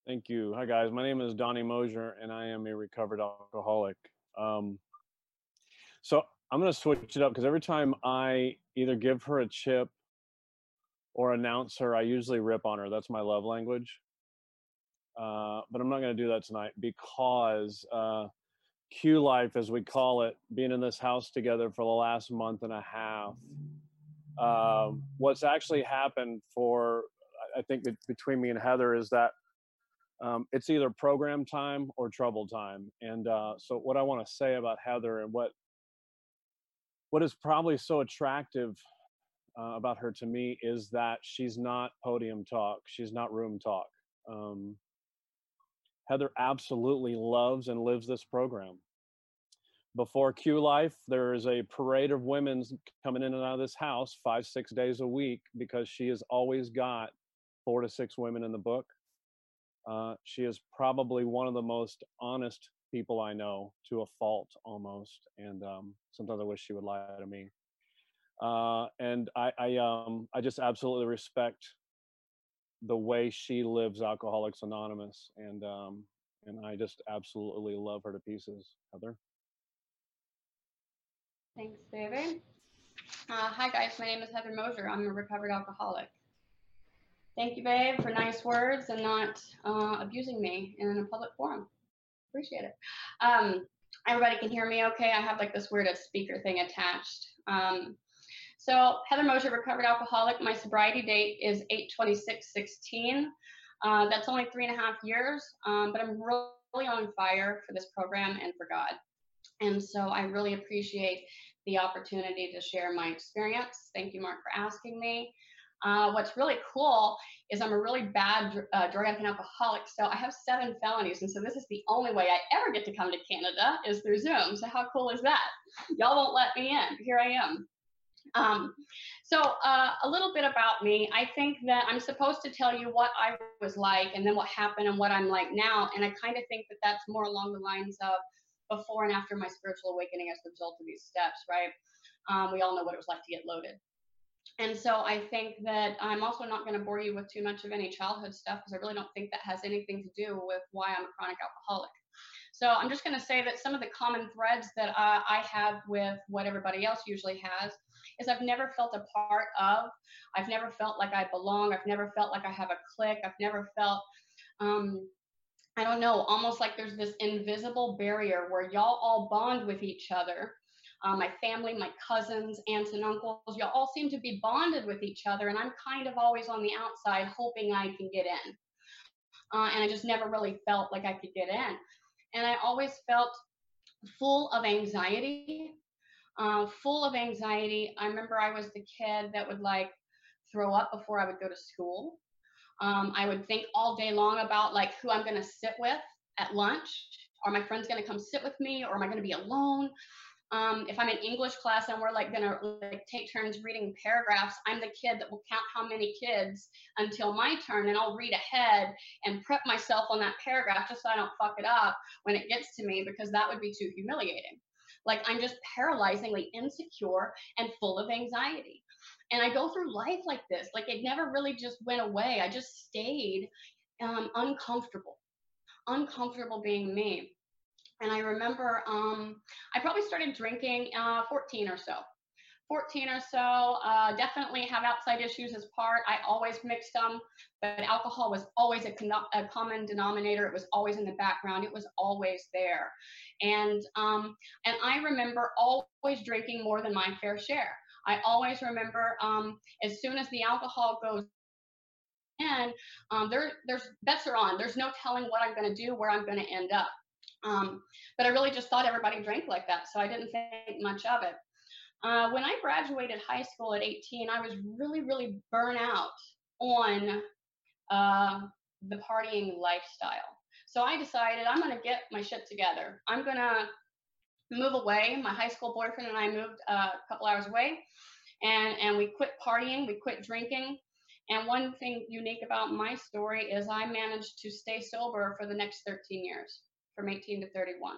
Thank you. Hi, guys. My name is Donnie Mosier, and I am a recovered alcoholic. Um, so I'm going to switch it up because every time I either give her a chip or announce her, I usually rip on her. That's my love language. But I'm not going to do that tonight because Q life, as we call it, being in this house together for the last month and a half. What's actually happened for, I think, between me and Heather is that it's either program time or trouble time. And so, what I want to say about Heather and what is probably so attractive about her to me is that she's not podium talk. She's not room talk. Um, Heather absolutely loves and lives this program. Before Q Life, there is a parade of women coming in and out of this house 5, 6 days a week because she has always got 4 to 6 women in the book. She is probably one of the most honest people I know, to a fault almost. And sometimes I wish she would lie to me. And I just absolutely respect the way she lives Alcoholics Anonymous, and I just absolutely love her to pieces. Heather. Thanks, David. Hi, guys. My name is Heather Mosier. I'm a recovered alcoholic. Thank you, babe, for nice words and not abusing me in a public forum. Appreciate it. Um, Everybody can hear me okay? I have like this weird speaker thing attached. So Heather Mosier, recovered alcoholic. My sobriety date is 8/26/16. That's only 3.5 years, but I'm really on fire for this program and for God. And so I really appreciate the opportunity to share my experience. Thank you, Mark, for asking me. What's really cool is I'm a really bad drug addict and alcoholic, so I have 7 felonies, and so this is the only way I ever get to come to Canada is through Zoom. So how cool is that? Y'all won't let me in. Here I am. A little bit about me. I think that I'm supposed to tell you what I was like and then what happened and what I'm like now. And I kind of think that that's more along the lines of before and after my spiritual awakening as a result of these steps, right? We all know what it was like to get loaded. And so I think that I'm also not going to bore you with too much of any childhood stuff because I really don't think that has anything to do with why I'm a chronic alcoholic. So I'm just going to say that some of the common threads that I have with what everybody else usually has is I've never felt a part of. I've never felt like I belong. I've never felt like I have a clique. I've never felt, I don't know, almost like there's this invisible barrier where y'all all bond with each other. My family, my cousins, aunts and uncles, y'all all seem to be bonded with each other. And I'm kind of always on the outside hoping I can get in. And I just never really felt like I could get in. And I always felt full of anxiety, full of anxiety. I remember I was the kid that would like throw up before I would go to school. I would think all day long about like who I'm going to sit with at lunch. Are my friends going to come sit with me, or am I going to be alone? If I'm in English class and we're like gonna like take turns reading paragraphs, I'm the kid that will count how many kids until my turn, and I'll read ahead and prep myself on that paragraph just so I don't fuck it up when it gets to me, because that would be too humiliating. Like I'm just paralyzingly insecure and full of anxiety. And I go through life like this. Like it never really just went away. I just stayed uncomfortable, uncomfortable being me. And I remember I probably started drinking 14 or so. 14 or so, definitely have outside issues as part. I always mixed them, but alcohol was always a common denominator. It was always in the background. It was always there. And I remember always drinking more than my fair share. I always remember as soon as the alcohol goes in, there's bets are on. There's no telling what I'm going to do, where I'm going to end up. But I really just thought everybody drank like that, so I didn't think much of it. When I graduated high school at 18, I was really, really burnt out on the partying lifestyle. So I decided I'm going to get my shit together. I'm going to move away. My high school boyfriend and I moved a couple hours away, and we quit partying, we quit drinking. And one thing unique about my story is I managed to stay sober for the next 13 years, from 18 to 31.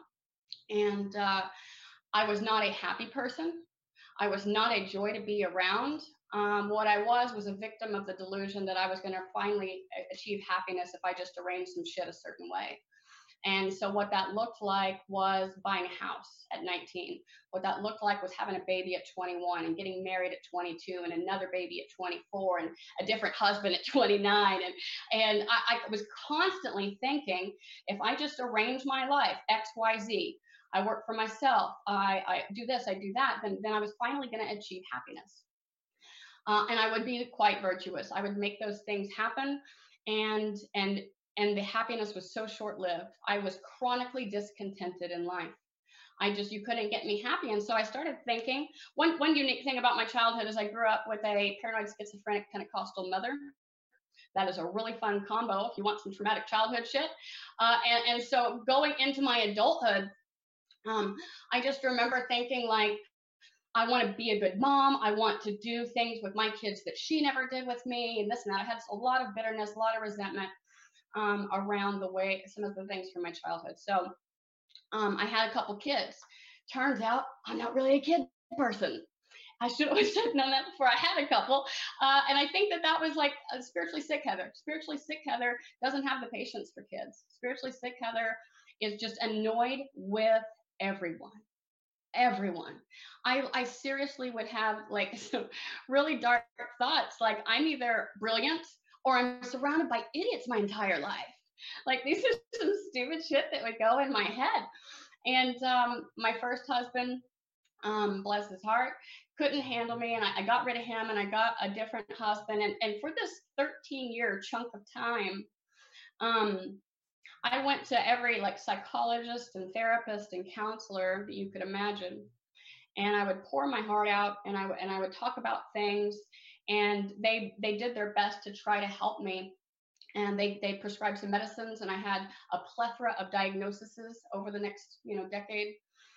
And I was not a happy person. I was not a joy to be around. What I was a victim of the delusion that I was going to finally achieve happiness if I just arranged some shit a certain way. And so what that looked like was buying a house at 19. What that looked like was having a baby at 21 and getting married at 22 and another baby at 24 and a different husband at 29. And I was constantly thinking, if I just arrange my life, X, Y, Z, I work for myself, I do this, I do that, then I was finally going to achieve happiness. And I would be quite virtuous. I would make those things happen, and and and the happiness was so short-lived. I was chronically discontented in life. You couldn't get me happy. And so I started thinking, one unique thing about my childhood is I grew up with a paranoid schizophrenic Pentecostal mother. That is a really fun combo if you want some traumatic childhood shit. And so going into my adulthood, I just remember thinking like, I want to be a good mom. I want to do things with my kids that she never did with me, and this and that. I had a lot of bitterness, a lot of resentment around the way some of the things from my childhood. So I had a couple kids. Turns out I'm not really a kid person. I should have known that before I had a couple. And I think that that was like a spiritually sick Heather. Spiritually sick Heather doesn't have the patience for kids. Spiritually sick Heather is just annoyed with everyone. Everyone. I seriously would have like some really dark thoughts. Like I'm either brilliant or I'm surrounded by idiots my entire life. Like these are some stupid shit that would go in my head. And my first husband, bless his heart, couldn't handle me, and I got rid of him, and I got a different husband. And for this 13-year chunk of time, um, I went to every like psychologist and therapist and counselor that you could imagine, and I would pour my heart out, and I would talk about things, and they did their best to try to help me. And they prescribed some medicines, and I had a plethora of diagnoses over the next decade.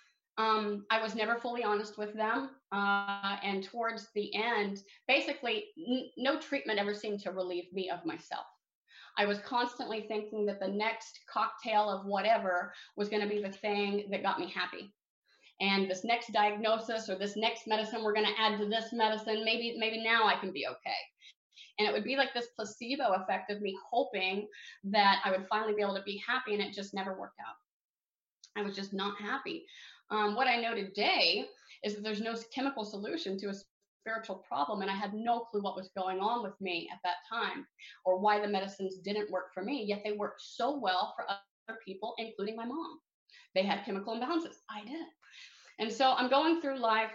I was never fully honest with them, and towards the end, basically, no treatment ever seemed to relieve me of myself. I was constantly thinking that the next cocktail of whatever was going to be the thing that got me happy. And this next diagnosis or this next medicine we're going to add to this medicine, maybe now I can be okay. And it would be like this placebo effect of me hoping that I would finally be able to be happy, and it just never worked out. I was just not happy. What I know today is that there's no chemical solution to a spiritual problem, and I had no clue what was going on with me at that time or why the medicines didn't work for me, yet they worked so well for other people, including my mom. They had chemical imbalances. I didn't. And so I'm going through life,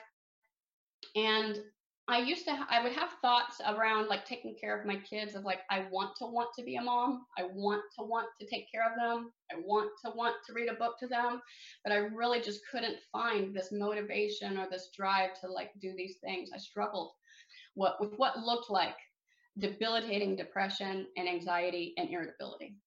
and I would have thoughts around like taking care of my kids of like, I want to be a mom. I want to take care of them. I want to read a book to them, but I really just couldn't find this motivation or this drive to like do these things. I struggled with what looked like debilitating depression and anxiety and irritability.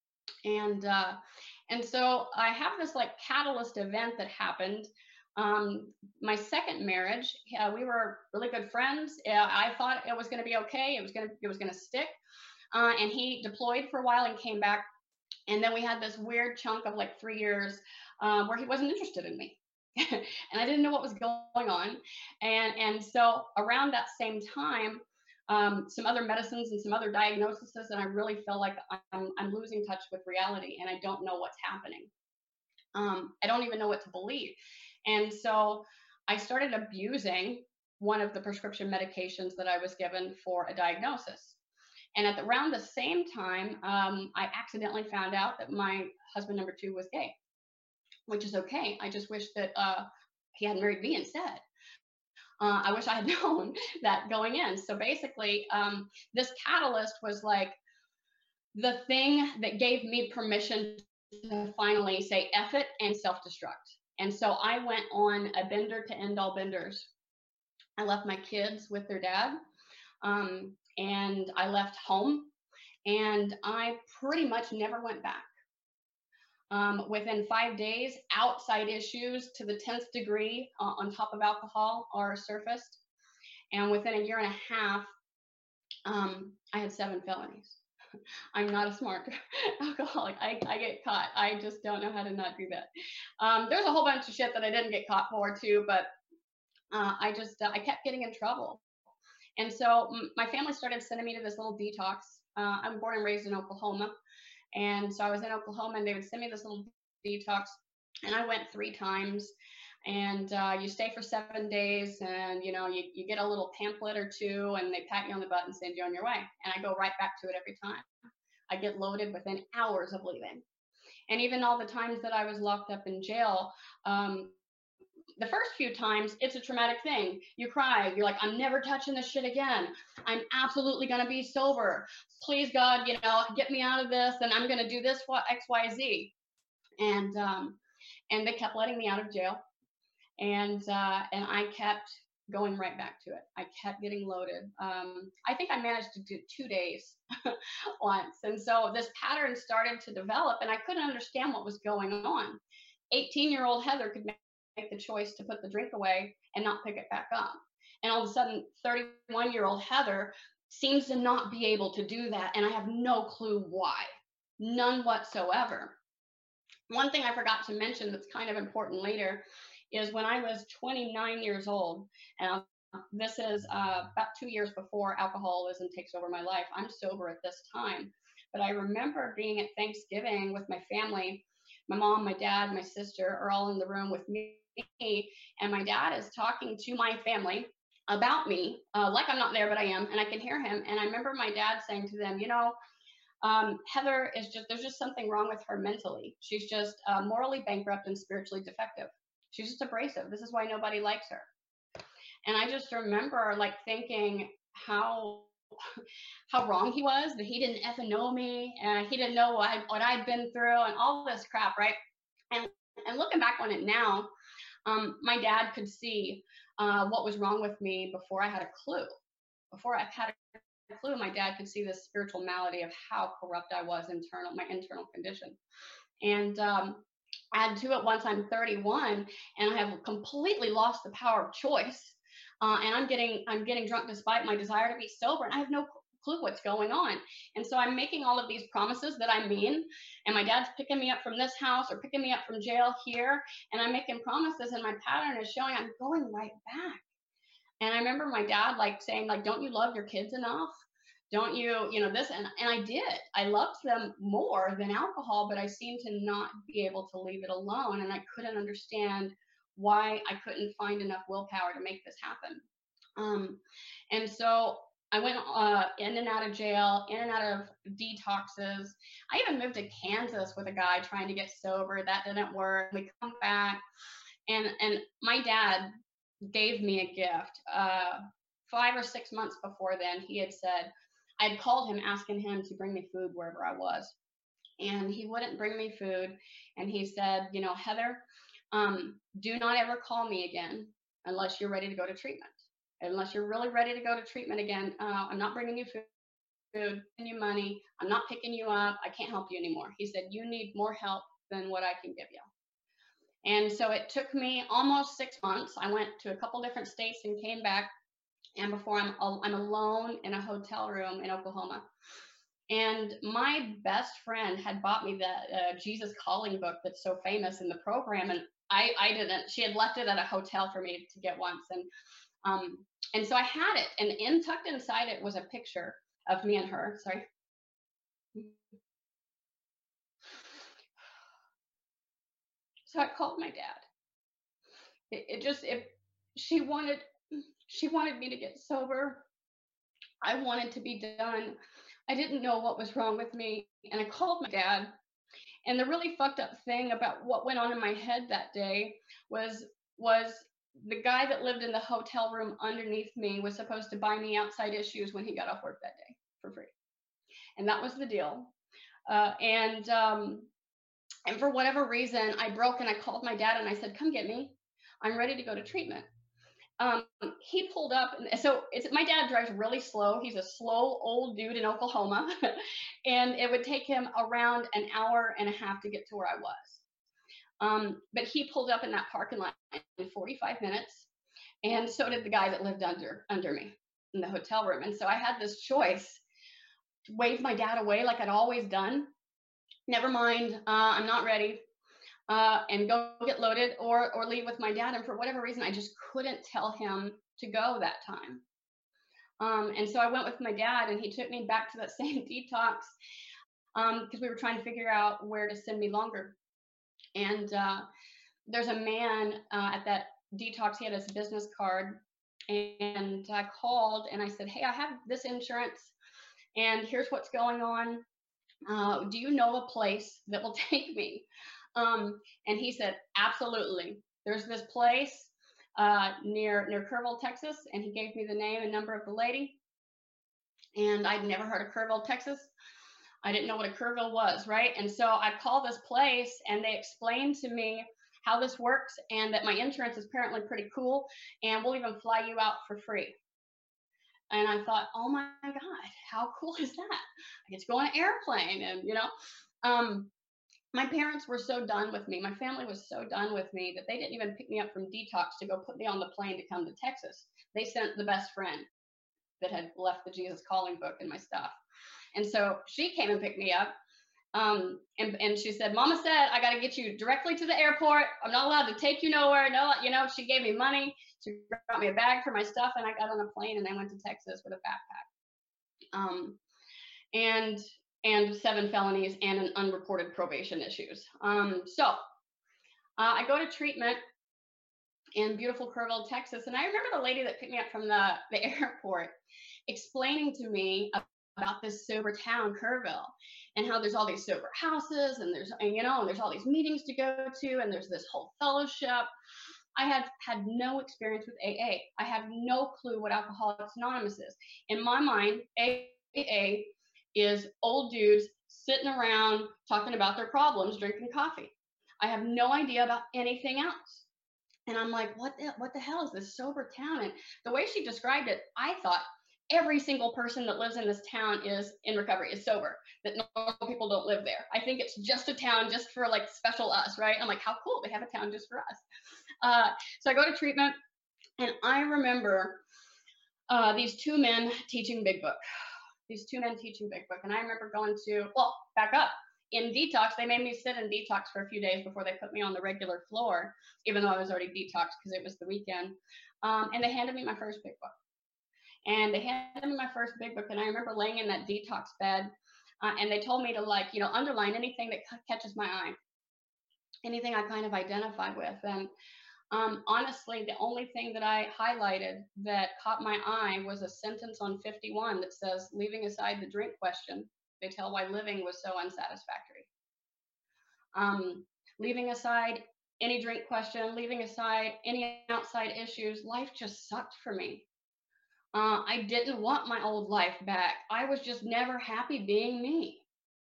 And so I have this like catalyst event that happened. My second marriage, we were really good friends. I thought it was going to be okay. It was going to stick. And he deployed for a while and came back. And then we had this weird chunk of like 3 years where he wasn't interested in me. And I didn't know what was going on. And so around that same time, some other medicines and some other diagnoses, and I really feel like I'm losing touch with reality, and I don't know what's happening. I don't even know what to believe. And so I started abusing one of the prescription medications that I was given for a diagnosis. And at around the same time, I accidentally found out that my husband number 2 was gay, which is okay. I just wish that he had married me instead. I wish I had known that going in. So basically, this catalyst was like the thing that gave me permission to finally say F it and self-destruct. And so I went on a bender to end all benders. I left my kids with their dad, and I left home, and I pretty much never went back. Within 5 days, outside issues to the 10th degree on top of alcohol are surfaced. And within a year and a half, I had 7 felonies. I'm not a smart alcoholic. I get caught. I just don't know how to not do that. There's a whole bunch of shit that I didn't get caught for too, but I kept getting in trouble. And so my family started sending me to this little detox. I'm born and raised in Oklahoma. And so I was in Oklahoma and they would send me this little detox. And I went 3 times. And you stay for 7 days and, you know, you get a little pamphlet or two and they pat you on the butt and send you on your way. And I go right back to it every time. I get loaded within hours of leaving. And even all the times that I was locked up in jail, the first few times, it's a traumatic thing. You cry. You're like, I'm never touching this shit again. I'm absolutely going to be sober. Please, God, you know, get me out of this. And I'm going to do this, what, X, Y, Z. And they kept letting me out of jail. And I kept going right back to it. I kept getting loaded. I think I managed to do 2 days once. And so this pattern started to develop and I couldn't understand what was going on. 18-year-old Heather could make the choice to put the drink away and not pick it back up. And all of a sudden, 31-year-old Heather seems to not be able to do that. And I have no clue why. None whatsoever. One thing I forgot to mention that's kind of important later is when I was 29 years old, and this is about 2 years before alcoholism takes over my life. I'm sober at this time. But I remember being at Thanksgiving with my family. My mom, my dad, my sister are all in the room with me. And my dad is talking to my family about me, like I'm not there, but I am, and I can hear him. And I remember my dad saying to them, you know, Heather is just, there's just something wrong with her mentally. She's just morally bankrupt and spiritually defective. She's just abrasive. This is why nobody likes her. And I just remember like thinking how wrong he was, that he didn't effing know me and he didn't know what I'd been through and all this crap, right? And looking back on it now, my dad could see what was wrong with me before I had a clue. Before I had a clue, my dad could see this spiritual malady of how corrupt I was my internal condition. And add to it, once I'm 31 and I have completely lost the power of choice, and I'm getting drunk despite my desire to be sober, and I have no clue what's going on. And so I'm making all of these promises that I mean, and my dad's picking me up from this house or picking me up from jail here, and I'm making promises, and my pattern is showing I'm going right back. And I remember my dad like saying, like, don't you love your kids enough? Don't you, you know, this, and I did. I loved them more than alcohol, but I seemed to not be able to leave it alone, and I couldn't understand why I couldn't find enough willpower to make this happen. And so I went in and out of jail, in and out of detoxes. I even moved to Kansas with a guy trying to get sober. That didn't work. We come back, and my dad gave me a gift. 5 or 6 months before then, he had said, I had called him asking him to bring me food wherever I was. And he wouldn't bring me food. And he said, you know, Heather, do not ever call me again unless you're ready to go to treatment. Unless you're really ready to go to treatment again, I'm not bringing you food, giving you money. I'm not picking you up. I can't help you anymore. He said, you need more help than what I can give you. And so it took me almost 6 months. I went to a couple different states and came back. And before I'm alone in a hotel room in Oklahoma. And my best friend had bought me the Jesus Calling book that's so famous in the program. And I didn't. She had left it at a hotel for me to get once. And so I had it. And tucked inside it was a picture of me and her. Sorry. So I called my dad. She wanted me to get sober. I wanted to be done. I didn't know what was wrong with me. And I called my dad. And the really fucked up thing about what went on in my head that day was the guy that lived in the hotel room underneath me was supposed to buy me Outside Issues when he got off work that day for free. And that was the deal. And for whatever reason, I broke and I called my dad and I said, come get me. I'm ready to go to treatment. He pulled up, and so my dad drives really slow. He's a slow old dude in Oklahoma, and it would take him around an hour and a half to get to where I was. But he pulled up in that parking lot in 45 minutes, and so did the guy that lived under me in the hotel room. And so I had this choice: to wave my dad away like I'd always done. Never mind, I'm not ready. And go get loaded or leave with my dad. And for whatever reason, I just couldn't tell him to go that time. And so I went with my dad, and he took me back to that same detox because we were trying to figure out where to send me longer. And there's a man at that detox. He had his business card, and I called and I said, "Hey, I have this insurance, and here's what's going on. Do you know a place that will take me?" And he said, "Absolutely. There's this place near Kerrville, Texas," and he gave me the name and number of the lady. And I'd never heard of Kerrville, Texas. I didn't know what a Kerrville was, right? And so I called this place, and they explained to me how this works, and that my insurance is apparently pretty cool, and we'll even fly you out for free. And I thought, oh my God, how cool is that? I get to go on an airplane, and my parents were so done with me. My family was so done with me that they didn't even pick me up from detox to go put me on the plane to come to Texas. They sent the best friend that had left the Jesus Calling book and my stuff. And so she came and picked me up. And she said, "Mama said, I got to get you directly to the airport. I'm not allowed to take you nowhere." No, she gave me money. She brought me a bag for my stuff, and I got on a plane, and I went to Texas with a backpack. And 7 felonies and an unreported probation issues. So I go to treatment in beautiful Kerrville, Texas. And I remember the lady that picked me up from the airport explaining to me about this sober town, Kerrville, and how there's all these sober houses, and there's all these meetings to go to, and there's this whole fellowship. I had had no experience with AA. I have no clue what Alcoholics Anonymous is. In my mind, AA is old dudes sitting around talking about their problems, drinking coffee. I have no idea about anything else. And I'm like, what the hell is this sober town? And the way she described it, I thought every single person that lives in this town is in recovery, is sober, that normal people don't live there. I think it's just a town just for like special us, right? I'm like, how cool, they have a town just for us. So I go to treatment, and I remember these 2 men teaching Big Book. And I remember going to, back up. In detox, they made me sit in detox for a few days before they put me on the regular floor, even though I was already detoxed because it was the weekend. And they handed me my first Big Book. And I remember laying in that detox bed, and they told me to underline anything that catches my eye, anything I kind of identify with. And honestly, the only thing that I highlighted that caught my eye was a sentence on 51 that says, "Leaving aside the drink question, they tell why living was so unsatisfactory." Leaving aside any drink question, leaving aside any outside issues, life just sucked for me. I didn't want my old life back. I was just never happy being me.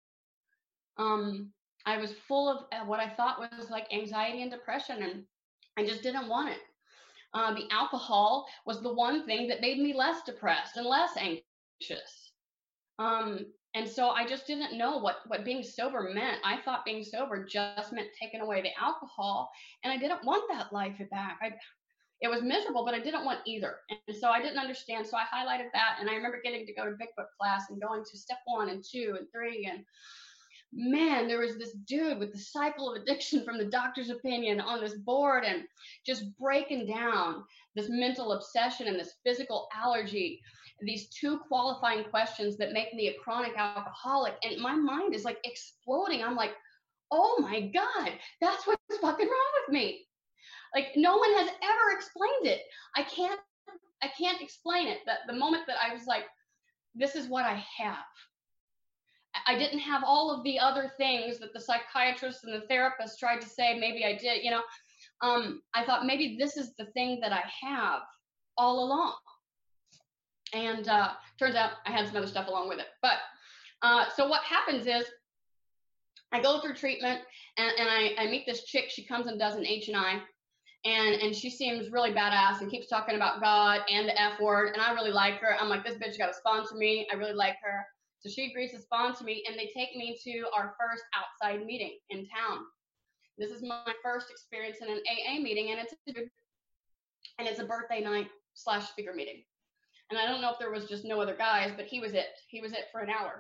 I was full of what I thought was like anxiety and depression, and I just didn't want it. The alcohol was the one thing that made me less depressed and less anxious. And so I just didn't know what being sober meant. I thought being sober just meant taking away the alcohol, and I didn't want that life back. It was miserable, but I didn't want either. And so I didn't understand. So I highlighted that, and I remember getting to go to Big Book class and going to step 1 and 2 and 3, and man, there was this dude with the cycle of addiction from the doctor's opinion on this board, and just breaking down this mental obsession and this physical allergy, these 2 qualifying questions that make me a chronic alcoholic. And my mind is like exploding. I'm like, oh my God, that's what's fucking wrong with me. Like, no one has ever explained it. I can't explain it. That the moment that I was like, this is what I have. I didn't have all of the other things that the psychiatrists and the therapists tried to say maybe I did, I thought maybe this is the thing that I have all along. And turns out I had some other stuff along with it. But so what happens is I go through treatment, and I meet this chick. She comes and does an H&I. And she seems really badass and keeps talking about God and the F word. And I really like her. I'm like, this bitch got to sponsor me. I really like her. So she agrees to sponsor me, and they take me to our first outside meeting in town. This is my first experience in an AA meeting, and it's a birthday night / speaker meeting. And I don't know if there was just no other guys, but he was it. He was it for an hour.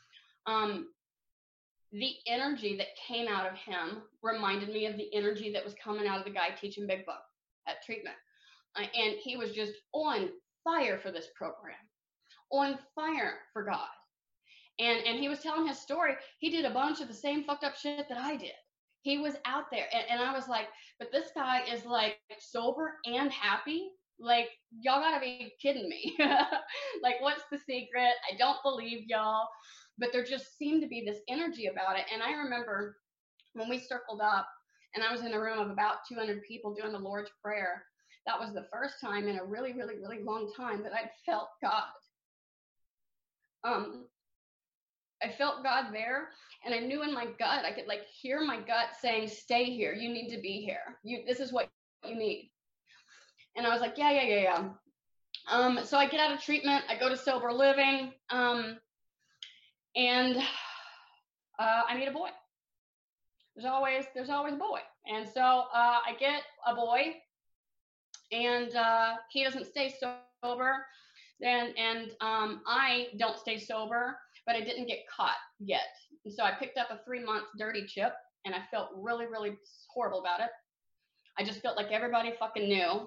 The energy that came out of him reminded me of the energy that was coming out of the guy teaching Big Book at treatment. And he was just on fire for this program. on fire for God. And he was telling his story. He did a bunch of the same fucked up shit that I did. He was out there. And I was like, but this guy is like sober and happy. Like, y'all gotta be kidding me. Like, what's the secret? I don't believe y'all. But there just seemed to be this energy about it. And I remember when we circled up and I was in a room of about 200 people doing the Lord's Prayer, that was the first time in a really, really, really long time that I'd felt God. I felt God there, and I knew in my gut, I could like hear my gut saying, stay here. You need to be here. This is what you need. And I was like, yeah. So I get out of treatment. I go to sober living, and I meet a boy. There's always a boy. And so I get a boy, and he doesn't stay sober. And I don't stay sober, but I didn't get caught yet. And so I picked up a 3-month dirty chip, and I felt really, really horrible about it. I just felt like everybody fucking knew.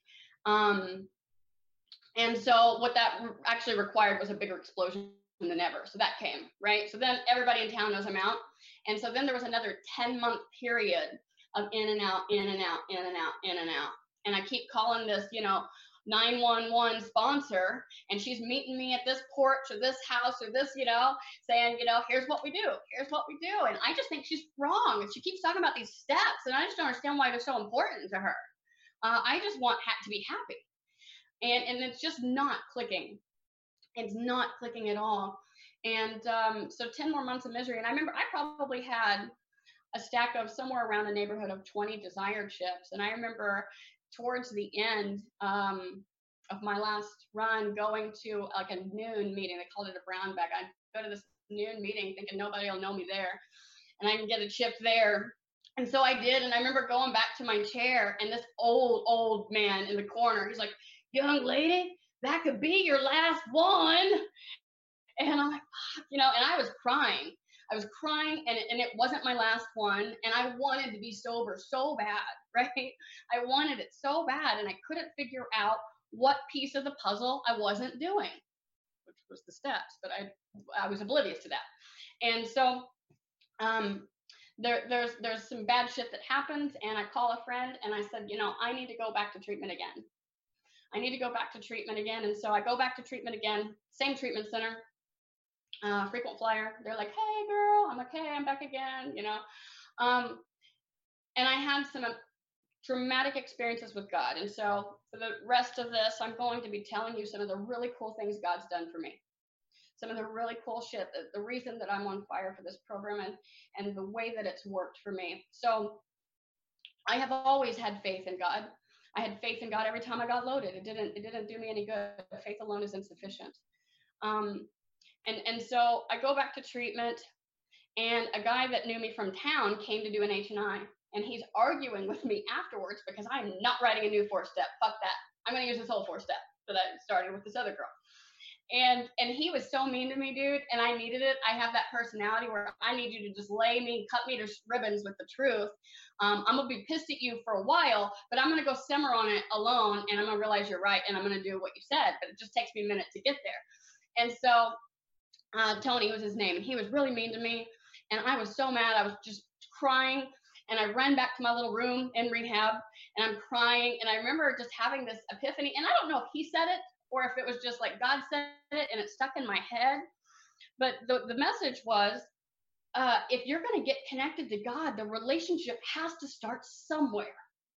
And so what that actually required was a bigger explosion than ever. So that came, right? So then everybody in town knows I'm out. And so then there was another 10-month period of in and out, in and out, in and out, in and out. And I keep calling this, 911 sponsor, and she's meeting me at this porch or this house or this, saying, here's what we do. Here's what we do. And I just think she's wrong. And she keeps talking about these steps, and I just don't understand why they're so important to her. I just want to be happy. And it's just not clicking. It's not clicking at all. And so 10 more months of misery. And I remember I probably had a stack of somewhere around the neighborhood of 20 desired chips. And I remember towards the end of my last run going to like a noon meeting. They called it a brown bag. I'd go to this noon meeting thinking nobody will know me there, and I can get a chip there. And so I did. And I remember going back to my chair, and this old man in the corner, he's like, young lady, that could be your last one. And I'm like, and I was crying. I was crying, and it wasn't my last one. And I wanted to be sober so bad, right? I wanted it so bad, and I couldn't figure out what piece of the puzzle I wasn't doing, which was the steps, but I was oblivious to that. And so there's some bad shit that happened, and I call a friend, and I said, I need to go back to treatment again. I need to go back to treatment again. And so I go back to treatment again, same treatment center. Frequent flyer. They're like, hey girl. I'm like, hey, I'm back again, and I had some dramatic experiences with God. And so for the rest of this, I'm going to be telling you some of the really cool things God's done for me. Some of the really cool shit, the reason that I'm on fire for this program, and the way that it's worked for me. So I have always had faith in God. I had faith in God every time I got loaded. It didn't do me any good. Faith alone is insufficient. And so I go back to treatment, and a guy that knew me from town came to do an H&I, and he's arguing with me afterwards because I'm not writing a new 4-step. Fuck that. I'm going to use this whole 4-step that I started with this other girl. And he was so mean to me, dude, and I needed it. I have that personality where I need you to just cut me to ribbons with the truth. I'm going to be pissed at you for a while, but I'm going to go simmer on it alone, and I'm going to realize you're right, and I'm going to do what you said, but it just takes me a minute to get there. And so Tony was his name, and he was really mean to me, and I was so mad. I was just crying, and I ran back to my little room in rehab, and I'm crying, and I remember just having this epiphany, and I don't know if he said it or if it was just like God said it and it stuck in my head, but the message was, if you're going to get connected to God, the relationship has to start somewhere.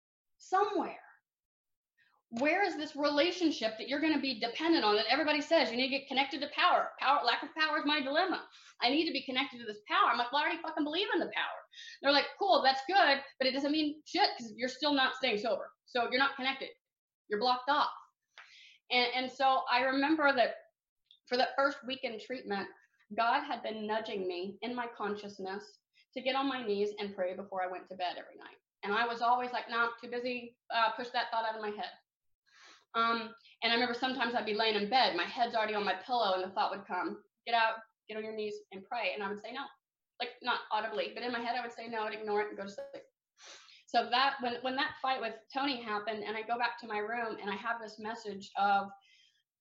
Where is this relationship that you're going to be dependent on, that everybody says you need to get connected to power? Lack of power is my dilemma. I need to be connected to this power. I'm like, well, I already fucking believe in the power. They're like, cool, that's good, but it doesn't mean shit because you're still not staying sober. So you're not connected. You're blocked off. And so I remember that for that first week in treatment, God had been nudging me in my consciousness to get on my knees and pray before I went to bed every night. And I was always like, nah, too busy, push that thought out of my head. And I remember sometimes I'd be laying in bed, my head's already on my pillow, and the thought would come, get out, get on your knees and pray. And I would say no, like not audibly, but in my head I would say no, I'd ignore it and go to sleep. So that when that fight with Tony happened, and I go back to my room and I have this message of,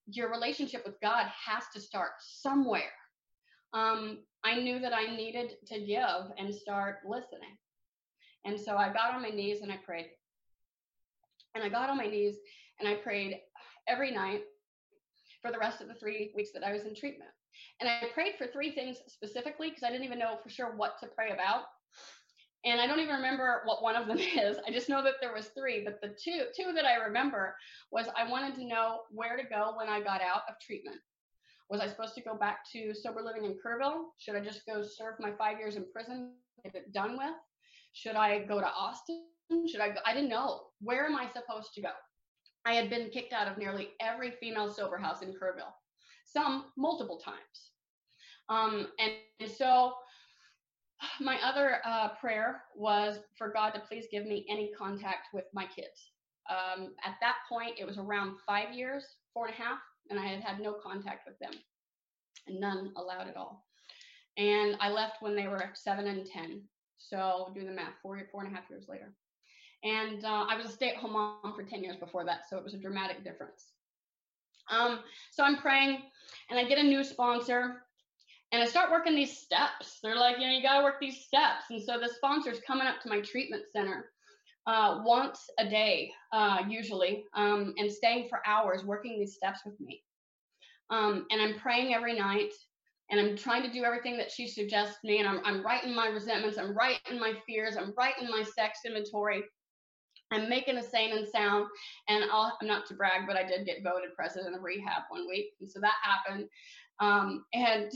your relationship with God has to start somewhere. I knew that I needed to give and start listening. And so I got on my knees and I prayed. And I got on my knees and I prayed every night for the rest of the 3 weeks that I was in treatment. And I prayed for 3 things specifically because I didn't even know for sure what to pray about. And I don't even remember what one of them is. I just know that there was 3, but the two that I remember was I wanted to know where to go when I got out of treatment. Was I supposed to go back to sober living in Kerrville? Should I just go serve my 5 years in prison, get it done with? Should I go to Austin? Should I go? I didn't know. Where am I supposed to go? I had been kicked out of nearly every female sober house in Kerrville, some multiple times. And so my other prayer was for God to please give me any contact with my kids. At that point, it was around 5 years, 4.5, and I had had no contact with them, none allowed at all. And I left when they were 7 and 10. So do the math, 4.5 years later. And I was a stay-at-home mom for 10 years before that, so it was a dramatic difference. So I'm praying, and I get a new sponsor, and I start working these steps. They're like, you got to work these steps. And so the sponsor's coming up to my treatment center once a day, usually, and staying for hours working these steps with me. And I'm praying every night, and I'm trying to do everything that she suggests me, and I'm writing my resentments, I'm writing my fears, I'm writing my sex inventory. I'm making a sane and sound, and I'm not to brag, but I did get voted president of rehab one week, and so that happened. And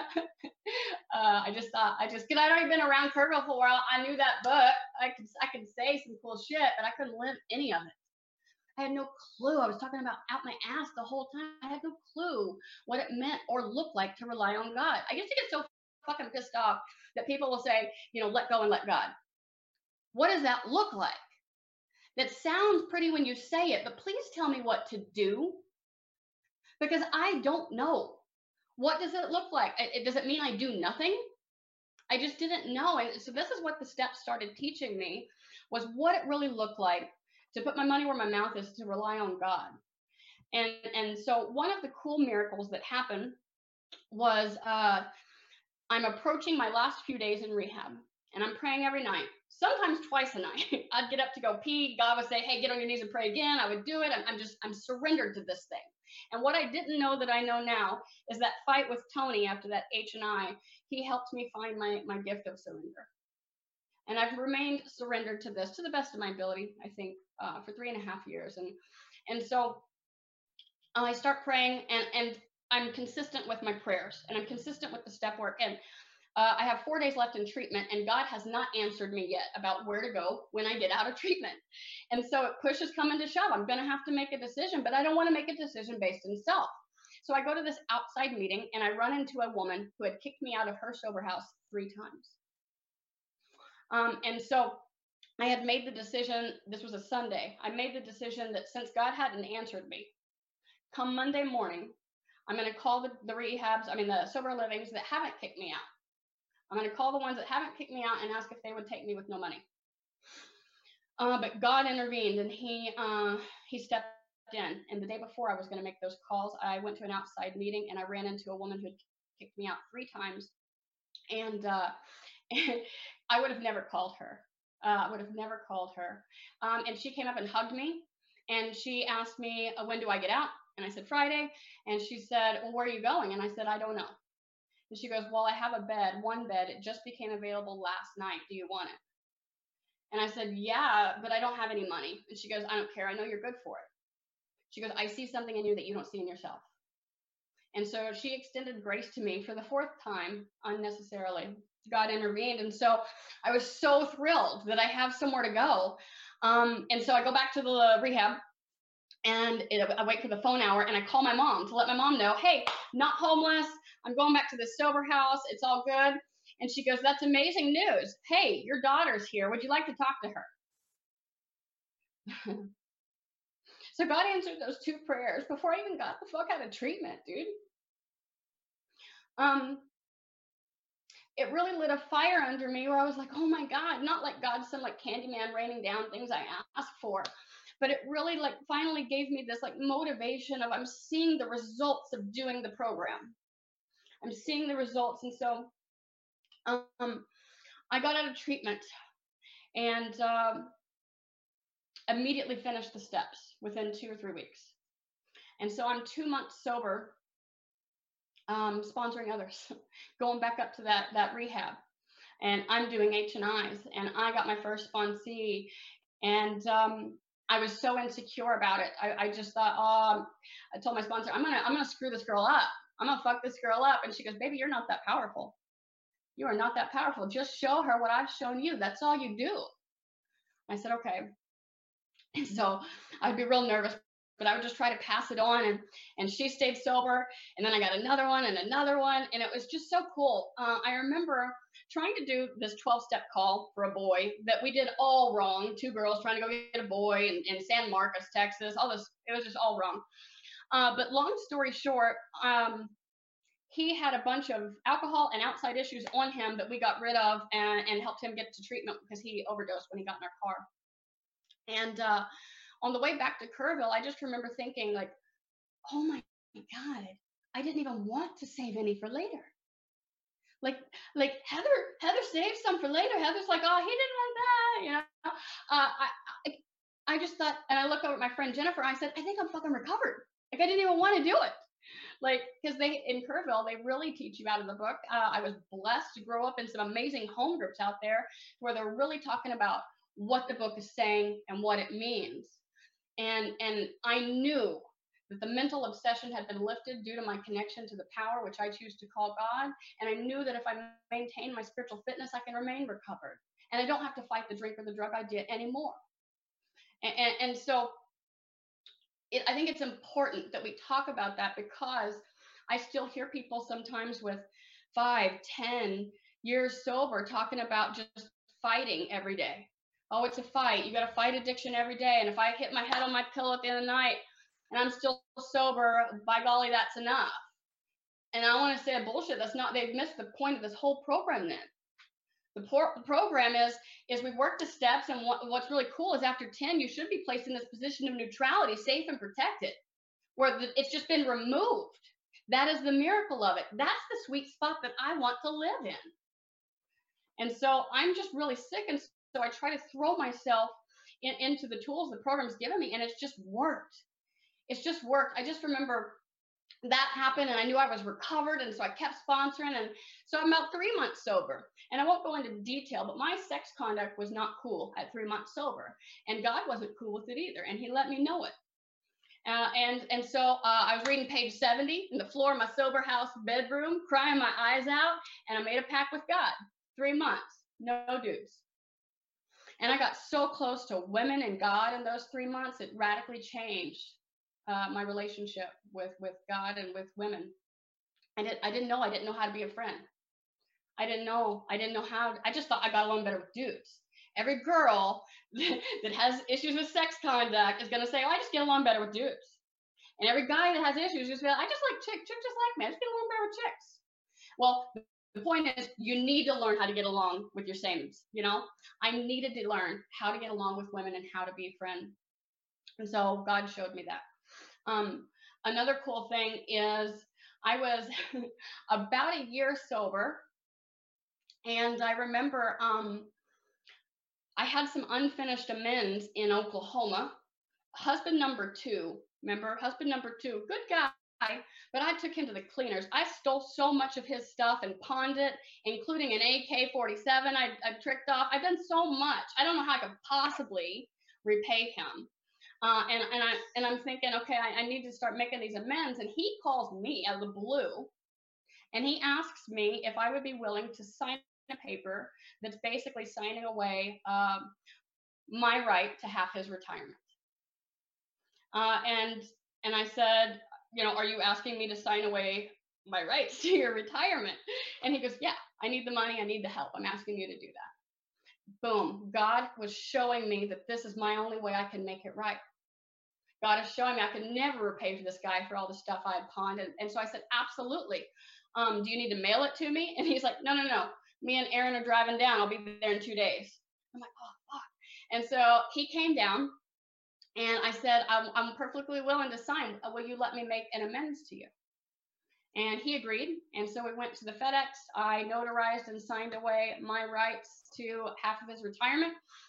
I just thought, because I'd already been around Kerrville for a while, I knew that book. I could say some cool shit, but I couldn't live any of it. I had no clue. I was talking about out my ass the whole time. I had no clue what it meant or looked like to rely on God. I used to get so fucking pissed off that people will say, let go and let God. What does that look like? That sounds pretty when you say it, but please tell me what to do, because I don't know. What does it look like? Does it mean I do nothing? I just didn't know. And so this is what the steps started teaching me, was what it really looked like to put my money where my mouth is, to rely on God. And so one of the cool miracles that happened was I'm approaching my last few days in rehab, and I'm praying every night. Sometimes twice a night. I'd get up to go pee. God would say, hey, get on your knees and pray again. I would do it. I'm surrendered to this thing. And what I didn't know that I know now is that fight with Tony after that H&I, he helped me find my gift of surrender. And I've remained surrendered to this to the best of my ability, I think, for 3.5 years. And so I start praying, and I'm consistent with my prayers, and I'm consistent with the step work. And I have 4 days left in treatment, and God has not answered me yet about where to go when I get out of treatment. And so push is coming to shove. I'm going to have to make a decision, but I don't want to make a decision based in self. So I go to this outside meeting, and I run into a woman who had kicked me out of her sober house 3 times. And so I had made the decision, this was a Sunday, I made the decision that since God hadn't answered me, come Monday morning, I'm going to call the rehabs, the sober livings that haven't kicked me out. I'm going to call the ones that haven't kicked me out and ask if they would take me with no money. But God intervened, and he stepped in. And the day before I was going to make those calls, I went to an outside meeting, and I ran into a woman who had kicked me out 3 times. And I would have never called her. And she came up and hugged me, and she asked me, when do I get out? And I said, Friday. And she said, well, where are you going? And I said, I don't know. And she goes, well, I have a bed, one bed. It just became available last night. Do you want it? And I said, yeah, but I don't have any money. And she goes, I don't care. I know you're good for it. She goes, I see something in you that you don't see in yourself. And so she extended grace to me for the 4th time unnecessarily. God intervened. And so I was so thrilled that I have somewhere to go. And so I go back to the rehab, and I wait for the phone hour, and I call my mom to let my mom know, hey, not homeless. I'm going back to the sober house. It's all good. And she goes, that's amazing news. Hey, your daughter's here. Would you like to talk to her? So God answered those 2 prayers before I even got the fuck out of treatment, dude. It really lit a fire under me where I was like, oh my God, not like God, some like Candyman raining down things I asked for, but it really like finally gave me this like motivation of I'm seeing the results of doing the program. I'm seeing the results. And so I got out of treatment and immediately finished the steps within 2 or 3 weeks. And so I'm 2 months sober, sponsoring others, going back up to that rehab. And I'm doing H&Is, and I got my first sponsee, and I was so insecure about it. I just thought, I told my sponsor, I'm gonna screw this girl up. I'm gonna fuck this girl up. And she goes, baby, you're not that powerful. You are not that powerful. Just show her what I've shown you. That's all you do. I said, okay. And so I'd be real nervous, but I would just try to pass it on. And she stayed sober. And then I got another one and another one. And it was just so cool. I remember trying to do this 12-step call for a boy that we did all wrong. 2 girls trying to go get a boy in San Marcos, Texas. All this, it was just all wrong. But long story short, he had a bunch of alcohol and outside issues on him that we got rid of and helped him get to treatment because he overdosed when he got in our car. And on the way back to Kerrville, I just remember thinking like, oh my God, I didn't even want to save any for later. Like Heather saved some for later. Heather's like, oh, he didn't want that, you know. I just thought, and I looked over at my friend Jennifer. I said, I think I'm fucking recovered. Like I didn't even want to do it. Like, because they in Kerrville, they really teach you out of the book. I was blessed to grow up in some amazing home groups out there where they're really talking about what the book is saying and what it means. And I knew that the mental obsession had been lifted due to my connection to the power, which I choose to call God. And I knew that if I maintain my spiritual fitness, I can remain recovered. And I don't have to fight the drink or the drug idea anymore. And so I think it's important that we talk about that, because I still hear people sometimes with 5, 10 years sober talking about just fighting every day. Oh, it's a fight. You got to fight addiction every day. And if I hit my head on my pillow at the end of the night and I'm still sober, by golly, that's enough. And I want to say bullshit. That's not, they've missed the point of this whole program then. The program is we work the steps, and what's really cool is after 10, you should be placed in this position of neutrality, safe and protected, where it's just been removed. That is the miracle of it. That's the sweet spot that I want to live in. And so I'm just really sick, and so I try to throw myself into the tools the program's given me, and it's just worked. It's just worked. I just remember that happened, and I knew I was recovered, and so I kept sponsoring, and so I'm about 3 months sober. And I won't go into detail, but my sex conduct was not cool at 3 months sober, and God wasn't cool with it either, and he let me know it. And so I was reading page 70 in the floor of my sober house bedroom, crying my eyes out, and I made a pact with God. 3 months, no dudes. And I got so close to women and God in those 3 months, it radically changed my relationship with God and with women. And I didn't know how to be a friend. I didn't know how. I just thought I got along better with dudes. Every girl that has issues with sex conduct is going to say, oh, I just get along better with dudes. And every guy that has issues just be like, I just like chicks just like me. I just get along better with chicks. Well, the point is, you need to learn how to get along with your sames. You know, I needed to learn how to get along with women and how to be a friend. And so God showed me that. Another cool thing is I was about a year sober, and I remember I had some unfinished amends in Oklahoma. Husband number 2, remember? Husband number 2, good guy, but I took him to the cleaners. I stole so much of his stuff and pawned it, including an AK-47 I tricked off. I've done so much. I don't know how I could possibly repay him. And I'm thinking, okay, I need to start making these amends. And he calls me out of the blue, and he asks me if I would be willing to sign a paper that's basically signing away my right to half his retirement. And I said, you know, are you asking me to sign away my rights to your retirement? And he goes, yeah, I need the money. I need the help. I'm asking you to do that. Boom. God was showing me that this is my only way I can make it right. God is showing me I could never repay for this guy for all the stuff I had pawned. And so I said, absolutely. Do you need to mail it to me? And he's like, no. Me and Aaron are driving down. I'll be there in 2 days. I'm like, oh, fuck. And so he came down, And I said, I'm perfectly willing to sign. Will you let me make an amends to you? And he agreed. And so we went to the FedEx. I notarized and signed away my rights to half of his retirement.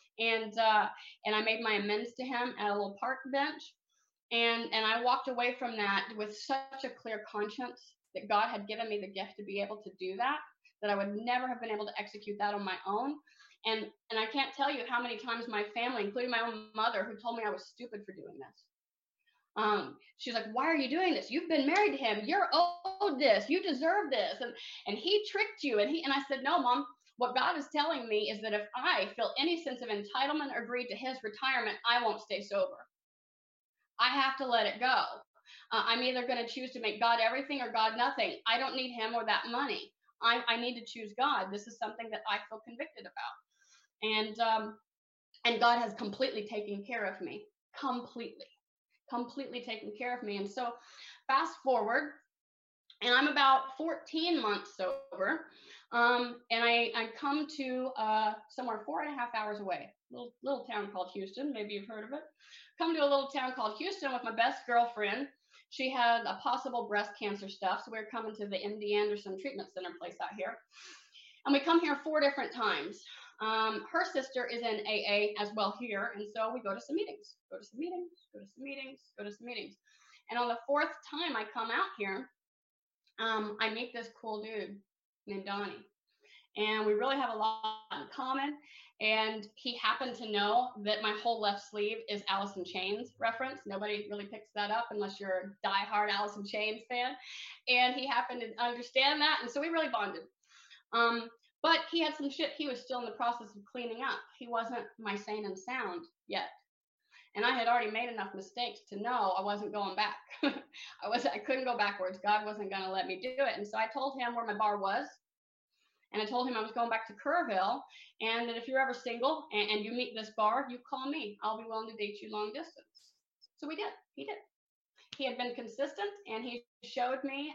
And I made my amends to him at a little park bench. And I walked away from that with such a clear conscience that God had given me the gift to be able to do that, that I would never have been able to execute that on my own. And I can't tell you how many times my family, including my own mother, who told me I was stupid for doing this. She's like, why are you doing this? You've been married to him. You're owed this. You deserve this. And he tricked you. And I said, no, Mom. What God is telling me is that if I feel any sense of entitlement or greed to his retirement, I won't stay sober. I have to let it go. I'm either going to choose to make God everything or God nothing. I don't need him or that money. I need to choose God. This is something that I feel convicted about. And God has completely taken care of me. Completely taken care of me. And so fast forward, and I'm about 14 months sober. And I come to somewhere 4.5 hours away, little town called Houston. Maybe you've heard of it. Come to a little town called Houston with my best girlfriend. She had a possible breast cancer stuff, so we were coming to the MD Anderson Treatment Center place out here. And we come here 4 different times. Her sister is in AA as well here, and so we go to some meetings, go to some meetings. And on the 4th time I come out here, I meet this cool dude named Donnie. And we really have a lot in common. And he happened to know that my whole left sleeve is Alice in Chains reference. Nobody really picks that up unless you're a diehard Alice in Chains fan. And he happened to understand that. And so we really bonded. But he had some shit he was still in the process of cleaning up. He wasn't my sane and sound yet. And I had already made enough mistakes to know I wasn't going back. I couldn't go backwards. God wasn't going to let me do it. And so I told him where my bar was. And I told him I was going back to Kerrville, and that if you're ever single and you meet this bar, you call me. I'll be willing to date you long distance. So we did. He did. He had been consistent, and he showed me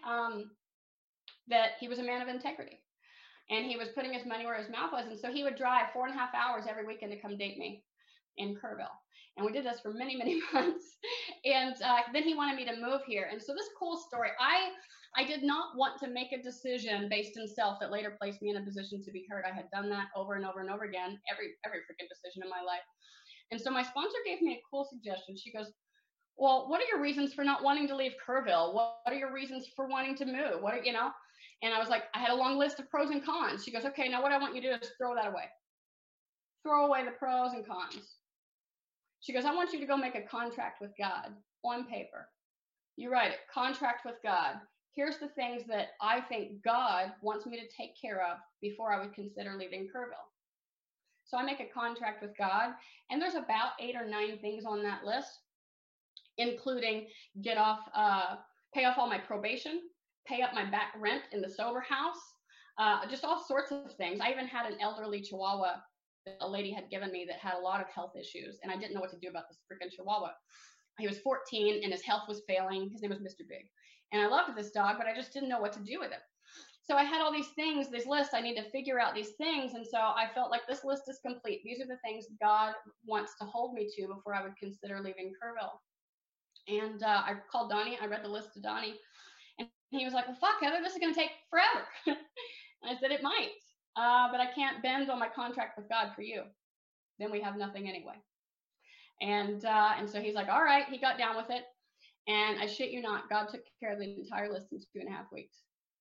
that he was a man of integrity. And he was putting his money where his mouth was. And so he would drive 4.5 hours every weekend to come date me in Kerrville. And we did this for many, many months. And then he wanted me to move here. And so this cool story, I did not want to make a decision based in self that later placed me in a position to be hurt. I had done that over and over and over again, every freaking decision in my life. And so my sponsor gave me a cool suggestion. She goes, well, what are your reasons for not wanting to leave Kerrville? What are your reasons for wanting to move? What are, you know? And I was like, I had a long list of pros and cons. She goes, okay, now what I want you to do is throw that away. Throw away the pros and cons. She goes, I want you to go make a contract with God on paper. You write it, contract with God. Here's the things that I think God wants me to take care of before I would consider leaving Kerrville. So I make a contract with God, and there's about 8 or 9 things on that list, including pay off all my probation, pay up my back rent in the sober house, just all sorts of things. I even had an elderly Chihuahua that a lady had given me that had a lot of health issues, and I didn't know what to do about this freaking Chihuahua. He was 14 and his health was failing. His name was Mr. Big. And I loved this dog, but I just didn't know what to do with it. So I had all these things, this list, I need to figure out these things. And so I felt like this list is complete. These are the things God wants to hold me to before I would consider leaving Kerrville. And I called Donnie. I read the list to Donnie. And he was like, well, fuck, Heather, this is going to take forever. And I said, it might. But I can't bend on my contract with God for you. Then we have nothing anyway. And so he's like, all right. He got down with it. And I shit you not, God took care of the entire list in 2.5 weeks.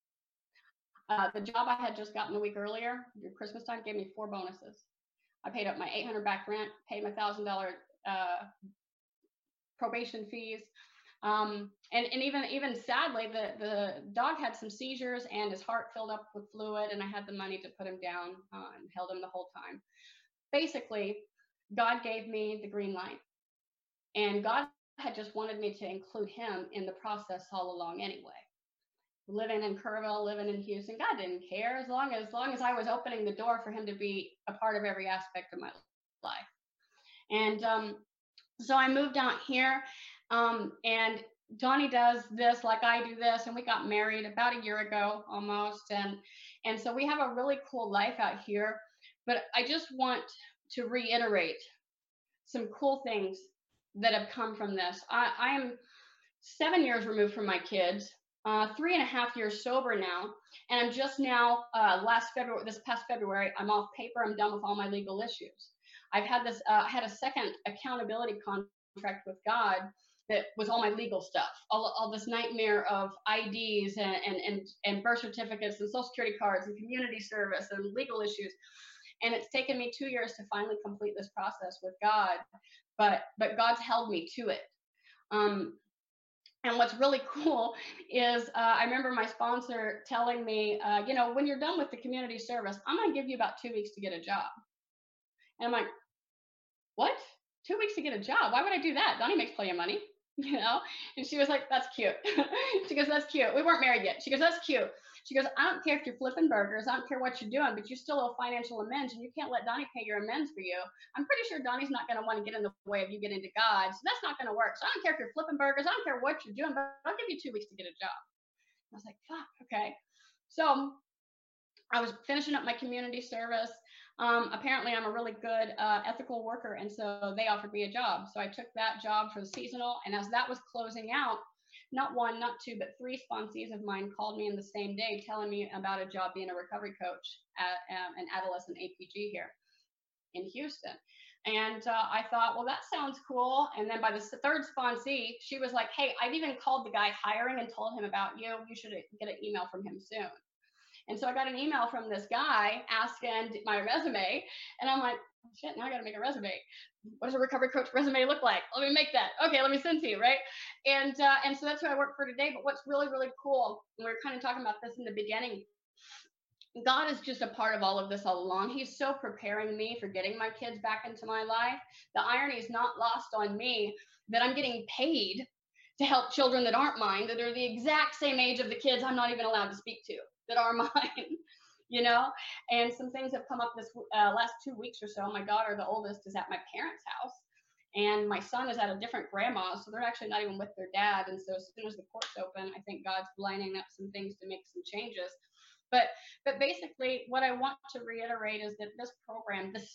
The job I had just gotten a week earlier, Christmas time, gave me 4 bonuses. I paid up my $800 back rent, paid my $1,000 probation fees. And even sadly, the dog had some seizures and his heart filled up with fluid, and I had the money to put him down and held him the whole time. Basically, God gave me the green light, and God had just wanted me to include him in the process all along anyway. Living in Kerrville, living in Houston, God didn't care as long as I was opening the door for him to be a part of every aspect of my life. And so I moved out here, and Donnie does this like I do this, and we got married about a year ago almost, and so we have a really cool life out here. But I just want to reiterate some cool things that have come from this. I am 7 years removed from my kids, 3.5 years sober now, and I'm just now this past February, I'm off paper. I'm done with all my legal issues. I've had this had a second accountability contract with God that was all my legal stuff, all this nightmare of IDs and birth certificates and social security cards and community service and legal issues. And it's taken me 2 years to finally complete this process with God, but God's held me to it. And what's really cool is I remember my sponsor telling me, when you're done with the community service, I'm going to give you about 2 weeks to get a job. And I'm like, what? 2 weeks to get a job? Why would I do that? Donnie makes plenty of money, you know? And she was like, that's cute. She goes, that's cute. We weren't married yet. She goes, that's cute. She goes, I don't care if you're flipping burgers. I don't care what you're doing, but you still owe financial amends, and you can't let Donnie pay your amends for you. I'm pretty sure Donnie's not going to want to get in the way of you getting to God, so that's not going to work. So I don't care if you're flipping burgers. I don't care what you're doing, but I'll give you 2 weeks to get a job. I was like, fuck, okay. So I was finishing up my community service. Apparently, I'm a really good ethical worker, and so they offered me a job. So I took that job for the seasonal, and as that was closing out, not one, not two, but 3 sponsees of mine called me in the same day telling me about a job being a recovery coach at an adolescent APG here in Houston. And I thought, well, that sounds cool. And then by the 3rd sponsee, she was like, hey, I've even called the guy hiring and told him about you. You should get an email from him soon. And so I got an email from this guy asking my resume, and I'm like, shit, now I got to make a resume. What does a recovery coach resume look like? Let me make that. Okay, let me send to you, right? And so that's who I work for today. But what's really, really cool, and we were kind of talking about this in the beginning, God is just a part of all of this all along. He's so preparing me for getting my kids back into my life. The irony is not lost on me that I'm getting paid to help children that aren't mine, that are the exact same age of the kids I'm not even allowed to speak to, that are mine, you know? And some things have come up this last 2 weeks or so. My daughter, the oldest, is at my parents' house, and my son is at a different grandma's, so they're actually not even with their dad. And so as soon as the courts open, I think God's lining up some things to make some changes. But basically, what I want to reiterate is that this program, the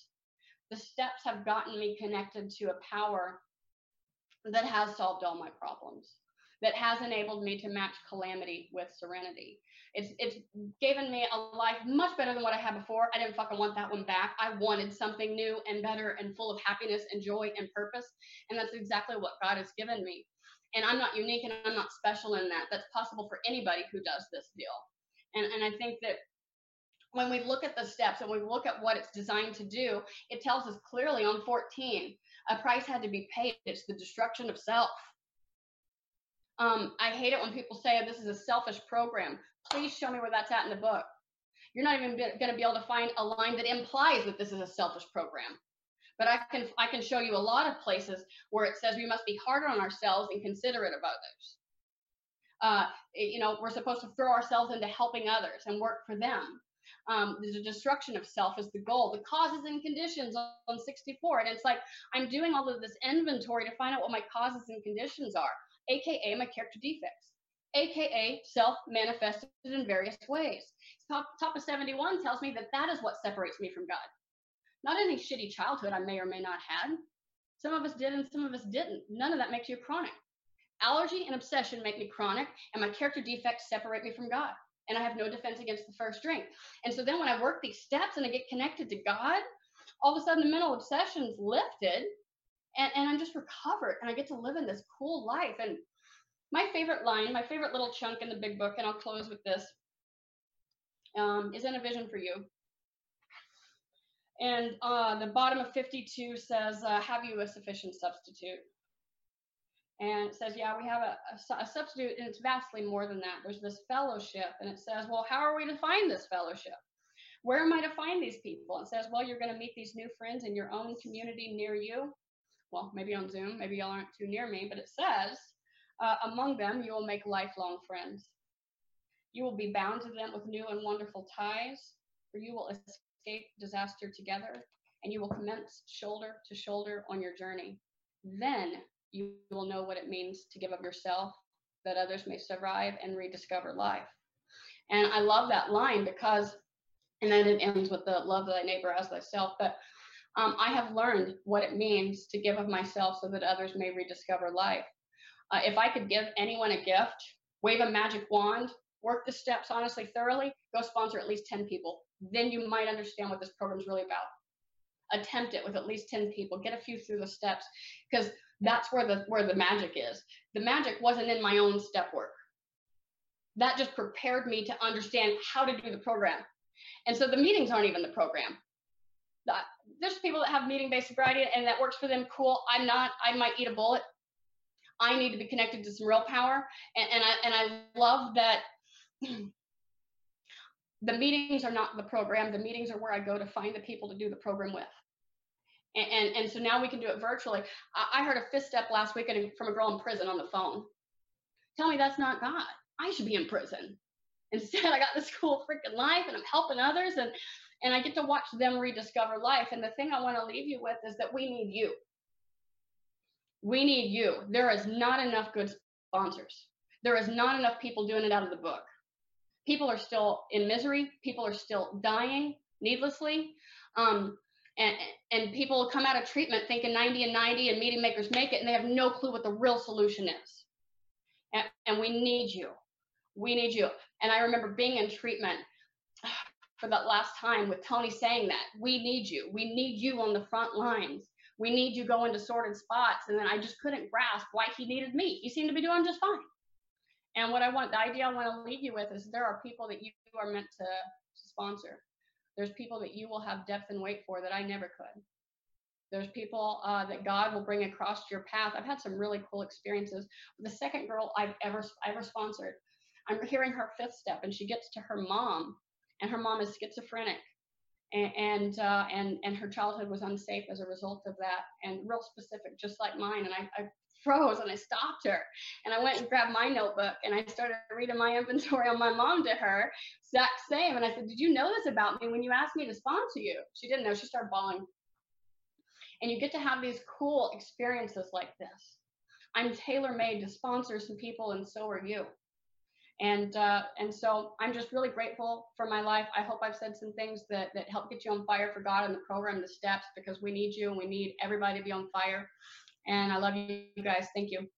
steps have gotten me connected to a power that has solved all my problems, that has enabled me to match calamity with serenity. It's given me a life much better than what I had before. I didn't fucking want that one back. I wanted something new and better and full of happiness and joy and purpose. And that's exactly what God has given me. And I'm not unique and I'm not special in that. That's possible for anybody who does this deal. And I think that when we look at the steps and we look at what it's designed to do, it tells us clearly on 14, a price had to be paid. It's the destruction of self. I hate it when people say this is a selfish program. Please show me where that's at in the book. You're not even going to be able to find a line that implies that this is a selfish program. But I can show you a lot of places where it says we must be harder on ourselves and considerate of others. We're supposed to throw ourselves into helping others and work for them. The destruction of self is the goal. The causes and conditions on 64. And it's like, I'm doing all of this inventory to find out what my causes and conditions are, AKA my character defects, AKA self manifested in various ways. Top of 71 tells me that is what separates me from God. Not any shitty childhood I may or may not had. Some of us did and some of us didn't. None of that makes you chronic. Allergy and obsession make me chronic, and my character defects separate me from God. And I have no defense against the first drink. And so then when I work these steps and I get connected to God, all of a sudden the mental obsession's lifted, and I'm just recovered, and I get to live in this cool life. And my favorite line, my favorite little chunk in the big book, and I'll close with this, is in A Vision for You. And the bottom of 52 says, have you a sufficient substitute? And it says, yeah, we have a substitute, and it's vastly more than that. There's this fellowship, and it says, well, how are we to find this fellowship? Where am I to find these people? And it says, well, you're going to meet these new friends in your own community near you. Well, maybe on Zoom, maybe y'all aren't too near me, but it says, among them, you will make lifelong friends. You will be bound to them with new and wonderful ties, for you will escape disaster together, and you will commence shoulder to shoulder on your journey. Then you will know what it means to give of yourself that others may survive and rediscover life. And I love that line because, and then it ends with the love thy neighbor as thyself. But I have learned what it means to give of myself so that others may rediscover life. If I could give anyone a gift, wave a magic wand, work the steps honestly, thoroughly, go sponsor at least 10 people. Then you might understand what this program is really about. Attempt it with at least 10 people, get a few through the steps, because that's where the magic is. The magic wasn't in my own step work. That just prepared me to understand how to do the program. And so the meetings aren't even the program. There's people that have meeting-based sobriety and that works for them, cool. I'm not. I might eat a bullet. I need to be connected to some real power. And I love that the meetings are not the program. The meetings are where I go to find the people to do the program with. And so now we can do it virtually. I heard a fifth step last week from a girl in prison on the phone. Tell me that's not God. I should be in prison. Instead, I got this cool freaking life and I'm helping others and I get to watch them rediscover life. And the thing I want to leave you with is that we need you. We need you. There is not enough good sponsors. There is not enough people doing it out of the book. People are still in misery. People are still dying needlessly. And people come out of treatment thinking 90 and 90 and meeting makers make it, and they have no clue what the real solution is. And we need you. We need you. And I remember being in treatment for that last time with Tony saying that. We need you. We need you on the front lines. We need you going to sorted spots. And then I just couldn't grasp why he needed me. You seem to be doing just fine. And the idea I want to leave you with is there are people that you are meant to sponsor. There's people that you will have depth and weight for that I never could. There's people that God will bring across your path. I've had some really cool experiences. The second girl I've ever sponsored, I'm hearing her fifth step, and she gets to her mom, and her mom is schizophrenic, and her childhood was unsafe as a result of that, and real specific, just like mine. And I froze and I stopped her, and I went and grabbed my notebook and I started reading my inventory on my mom to her, exact same. And I said, "Did you know this about me when you asked me to sponsor you?" She didn't know. She started bawling. And you get to have these cool experiences like this. I'm tailor-made to sponsor some people, and so are you. And so I'm just really grateful for my life. I hope I've said some things that help get you on fire for God in the program, the steps, because we need you and we need everybody to be on fire. And I love you guys. Thank you.